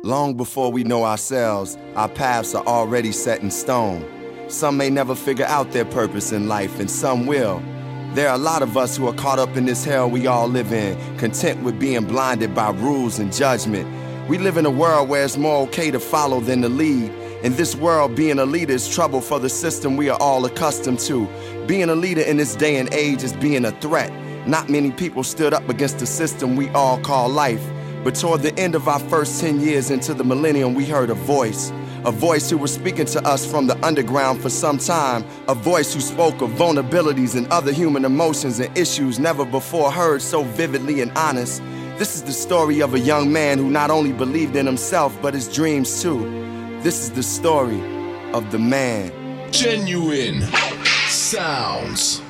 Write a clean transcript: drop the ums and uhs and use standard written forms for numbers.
Long before we know ourselves, our paths are already set in stone. Some may never figure out their purpose in life, and some will. There are a lot of us who are caught up in this hell we all live in, content with being blinded by rules and judgment. We live in a world where it's more okay to follow than to lead. In this world, being a leader is trouble for the system we are all accustomed to. Being a leader in this day and age is being a threat. Not many people stood up against the system we all call life. But toward the end of our first 10 years into the millennium, we heard a voice who was speaking to us from the underground for some time, a voice who spoke of vulnerabilities and other human emotions and issues never before heard so vividly and honest. This is the story of a young man who not only believed in himself, but his dreams too. This is the story of the man. Genuine Sounds.